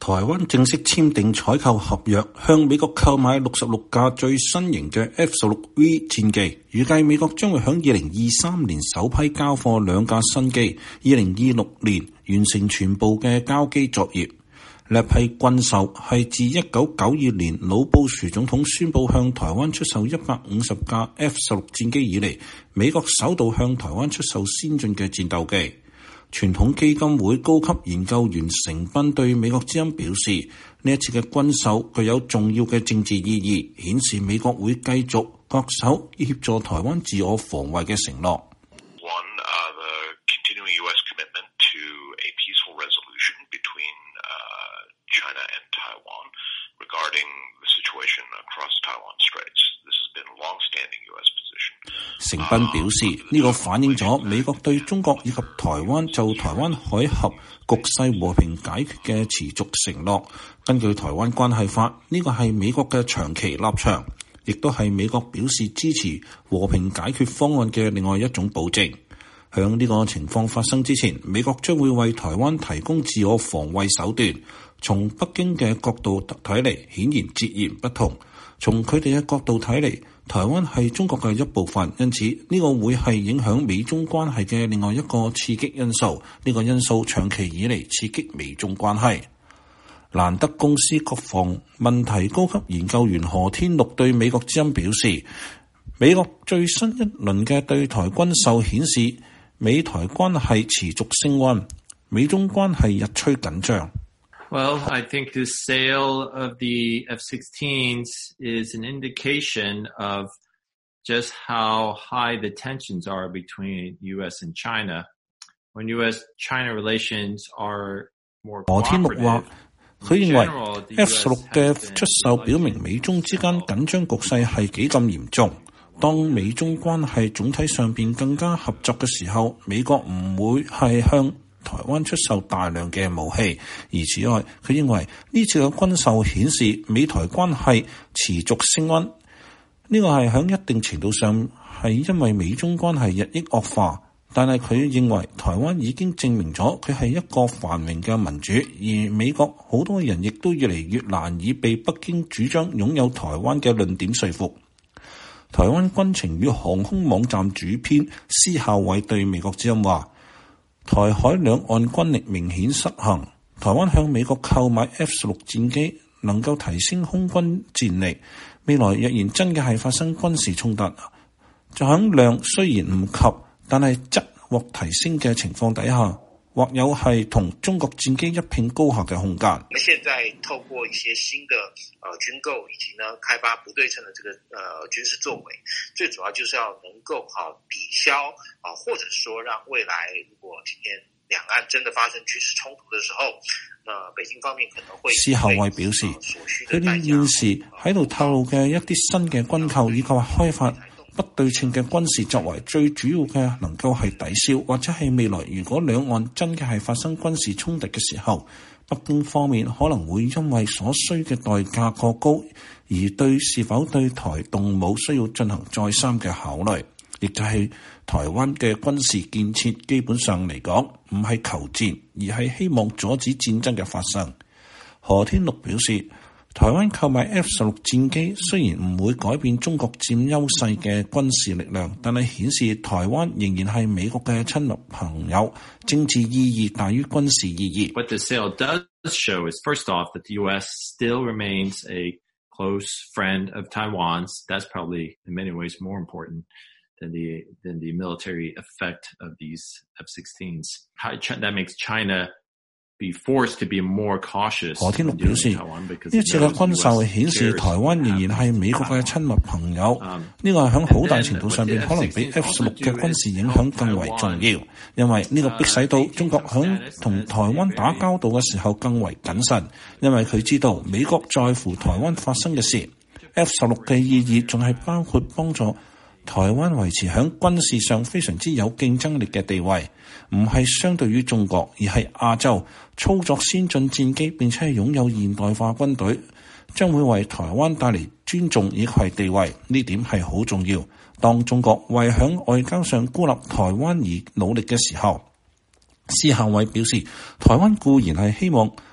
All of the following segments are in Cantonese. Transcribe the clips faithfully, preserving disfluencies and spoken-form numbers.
台灣正式簽訂採購合約，向美國購買六十六架最新型嘅 F 十六 V 戰機，預計美國將會喺二零二三年首批交貨兩架新機，二零二六年完成全部嘅交機作業。呢批軍售係自一九九二年老布殊總統宣布向台灣出售一百五十架 F 十六 戰機以嚟，美國首度向台灣出售先進嘅戰鬥機。傳統基金會高級研究員成斌對美國之音表示，呢一次嘅軍售具有重要嘅政治意義，顯示美國會繼續恪守協助台灣自我防衛嘅承諾。 One, uh, the continuing U S commitment to a peaceful resolution between uh, China and Taiwan regarding the situation across Taiwan Straits. This has been a long-standing U S position. 成斌表示，呢、這個反映咗美國對中國以及台灣就台灣海峽局勢和平解決嘅持續承諾。根據台灣關係法，呢、這個係美國嘅長期立場，亦都係美國表示支持和平解決方案嘅另外一種保證。響呢個情況發生之前，美國將會為台灣提供自我防衛手段。從北京嘅角度睇嚟，顯然截然不同。從佢哋嘅角度睇嚟，台灣係中國嘅一部分，因此呢個會係影響美中關係嘅另外一個刺激因素。呢個因素長期以嚟刺激美中關係。蘭德公司國防問題高級研究員何天祿對美國之音表示，美國最新一輪嘅對台軍售顯示，美台關係持續升溫，美中關係日趨緊張。 Well, I think the sale of the F sixteens is an indication of just how high the tensions are between U S and China. When U S-China relations are more cooperative, 何天祿話，佢認為 F 十六嘅出售表明美中之間緊張局勢係幾咁嚴重。當美中關係總體上邊更加合作嘅時候，美國唔會係向台灣出售大量嘅武器。而此外，佢認為呢次嘅軍售顯示美台關係持續升溫。呢個係喺一定程度上係因為美中關係日益惡化，但係佢認為台灣已經證明咗佢係一個繁榮嘅民主，而美國好多人亦都越嚟越難以被北京主張擁有台灣嘅論點說服。台灣軍情與航空網站主編施孝偉對美國之音話，台海兩岸軍力明顯失衡，台灣向美國購買 F 十六 戰機能夠提升空軍戰力，未來若然真嘅係發生軍事衝突，就響量雖然唔及，但係質獲提升嘅情況底下，或有係同中國戰機一拼高下嘅空間。 我們現在透過一些新的呃軍購以及呢開發不對稱的這個呃軍事作為，最主要就是要能夠好抵消啊，或者說讓未來如果今天兩岸真的發生軍事衝突的時候，那北京方面可能會。施孝偉表示，佢哋現時喺度透露嘅一啲新嘅軍購以及開發不對稱嘅軍事作為，最主要嘅能夠係抵消，或者係未來如果兩岸真嘅係發生軍事衝突嘅時候，北京方面可能會因為所需嘅代價過高，而對是否對台動武需要進行再三嘅考慮。亦就係台灣嘅軍事建設基本上嚟講唔係求戰，而係希望阻止戰爭嘅發生。何天祿表示，台灣購買 F 十六 戰機雖然唔會改變中國佔優勢嘅軍事力量，但係顯示台灣仍然係美國嘅親密朋友，政治意義大於軍事意義。 What the sale does show is, first off, that the U S still remains a close friend of Taiwan's. That's probably in many ways more important than the than the military effect of these F sixteens. That makes China be forced to be more cautious. 何天祿表示，呢次嘅軍售顯示台灣仍然係美國嘅親密朋友。呢、這個係喺好大程度上邊可能比 F 十六 嘅軍事影響更為重要，因為呢個迫使到中國響同台灣打交道嘅時候更為謹慎，因為佢知道美國在乎台灣發生嘅事。F 十六 嘅意義仲係包括幫助台灣維持喺軍事上非常之有競爭力嘅地位，唔係相對於中國，而係亞洲操作先進戰機並且係擁有現代化軍隊，將會為台灣帶嚟尊重以及係地位，呢點係好重要。當中國為響外交上孤立台灣而努力嘅時候，施孝偉表示，台灣固然係希望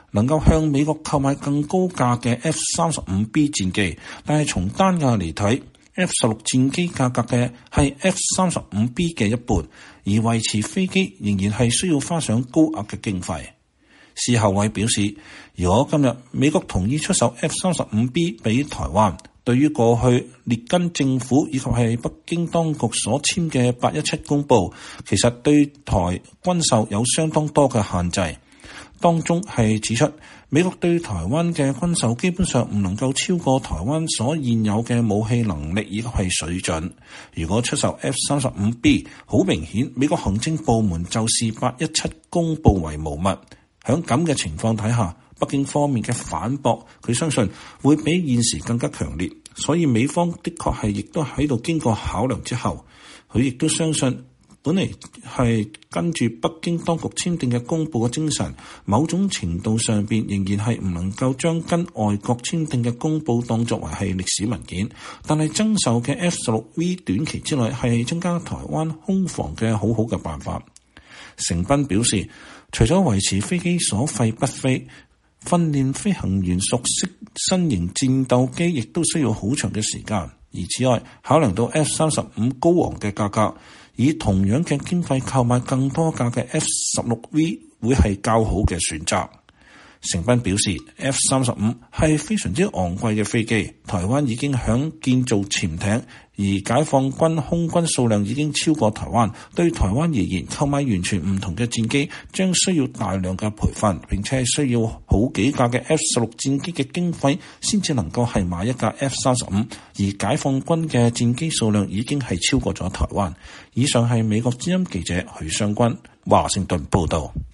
能夠向美國購買更高價嘅 F 三十五 B 戰機，但係從單價嚟睇，F 十六戰機價格嘅係 F 三十五 B 嘅一半，而維持飛機仍然係需要花上高額嘅經費。事後偉表示，如果今日美國同意出售 F 三十五 B 俾台灣，對於過去列根政府以及係北京當局所簽嘅八一七公報，其實對台軍售有相當多嘅限制。當中係指出，美國對台灣嘅軍售基本上唔能夠超過台灣所現有嘅武器能力以及係水準。如果出售 F 三十五 B， 好明顯美國行政部門就視八一七公報為無物。喺咁嘅情況底下，北京方面嘅反駁，佢相信會比現時更加強烈。所以美方的確係亦都喺度經過考量之後，佢亦都相信本嚟係跟住北京當局簽訂嘅公報嘅精神，某種程度上邊仍然係唔能夠將跟外國簽訂嘅公報當作為係歷史文件。但係增售嘅 F 十六 V 短期之內係增加台灣空防嘅好好嘅辦法。成斌表示，除咗維持飛機所費不菲，訓練飛行員熟悉新型戰鬥機亦都需要好長嘅時間。而此外，考量到 F 三十五 高昂嘅價格，以同樣嘅經費購買更多架嘅 F 十六 V 會係較好嘅選擇。成斌表示 F 三十五係非常之昂貴嘅飛機，台灣已經響建造潛艇，而解放軍空軍數量已經超過台灣，對台灣而言購買完全唔同嘅戰機將需要大量嘅培訓，並且需要好幾架嘅 F 十六戰機嘅經費先至能夠係買一架 F 三十五，而解放軍嘅戰機數量已經係超過咗台灣。以上係美國之音記者許湘君華盛頓報道。